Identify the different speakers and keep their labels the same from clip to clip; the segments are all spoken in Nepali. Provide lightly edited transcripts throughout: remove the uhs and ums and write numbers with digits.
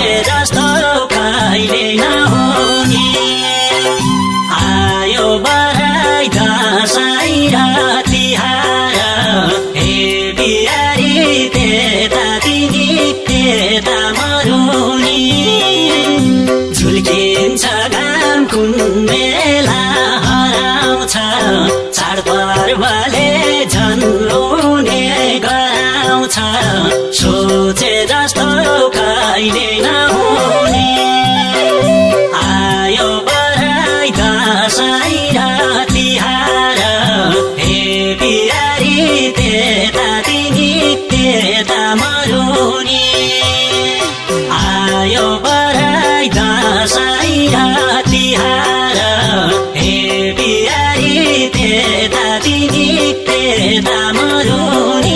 Speaker 1: सोचे जस्तो कहिले नहुने आयो बराई दशैं र तिहार हे बिहारी त्यता तिमी त्यता मरुनी झुल्किन्छ घाम कुन बेला हराउँछ चाडपर्वले झन्लोने गराउँछ सोचे जस्तो कहिले नहुने आयो बराई दशैं र तिहार हे बिहारी त्यता तिमी त्यता मरुनी आयो बराई दशैं र तिहार हे बिहारी त्यता तिमी त्यता मरुनी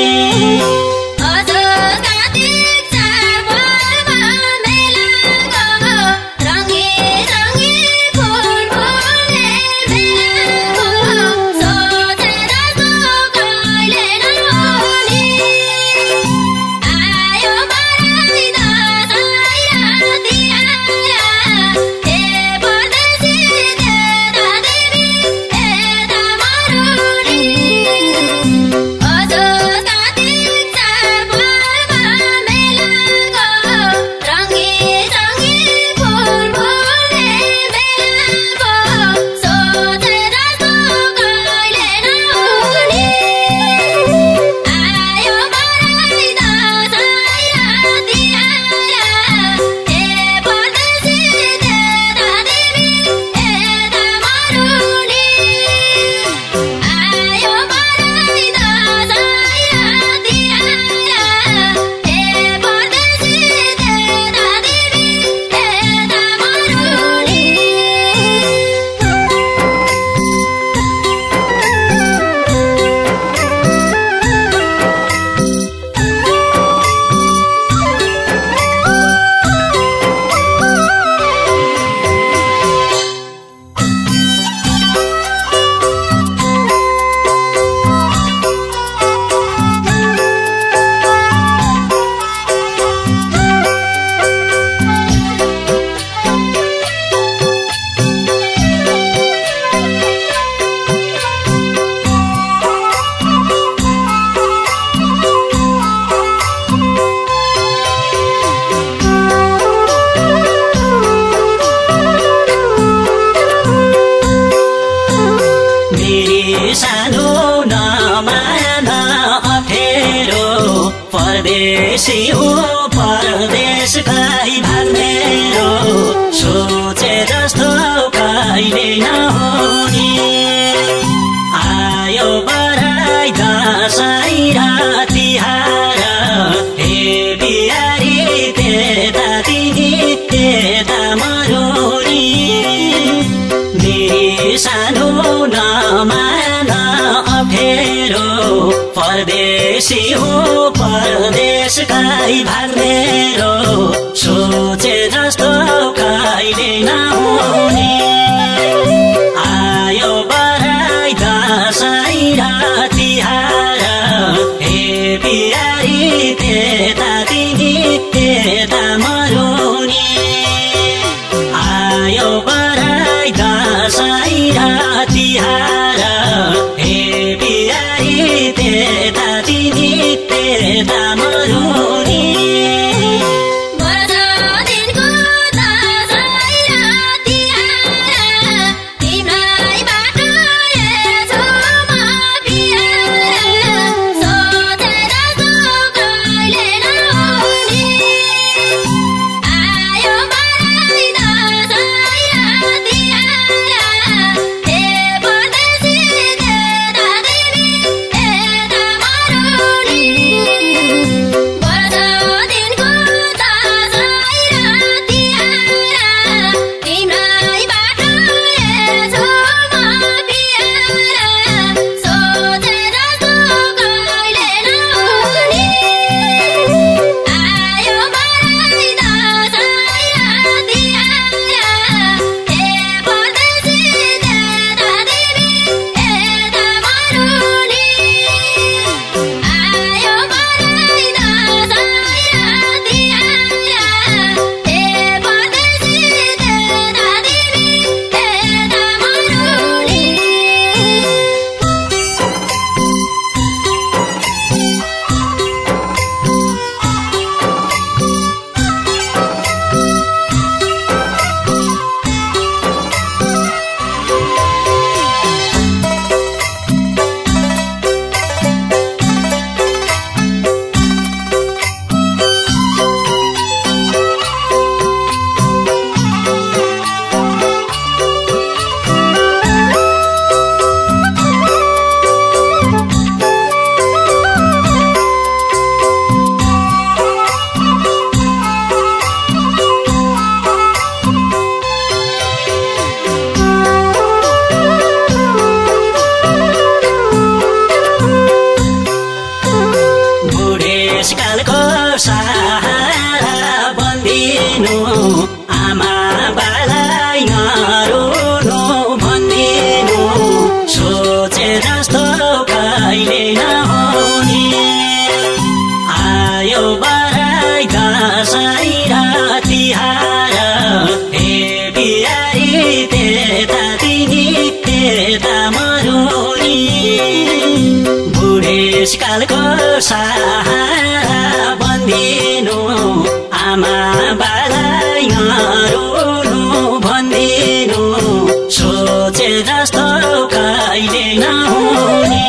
Speaker 1: सानो नमान अप्ठ्यारो परदेशी हो परदेश गई भन्नेरो सोचे जस्तो कहिले नहुने आयो बराई दशैं र तिहार हे बिहारी त्यता तिमी त्यता मरुनी मेरी सानो नमान अप्ठ्यारो परदेशी हो परदेश गई भन्नेरो सोचे जस्तो कहिले नहुने आयो बराई दशैं र तिहार हे बिहारी त्यता तिमी त्यता मरुनी आयो बराई दशैं र तिहार हे बिहारी त्यता तिमी त्यता मरुनी तिहार हे बिहारी त्यता तिनी त्यता मरुनी बुढेसकालको सहारा बन्दिनु आमा बालाई नरुनु भन्दिनु सोचे जस्तो कहिले नहुने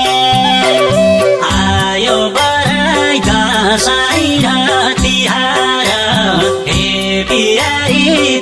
Speaker 1: आयो बराई दसैँ र तिहार हे बिहारी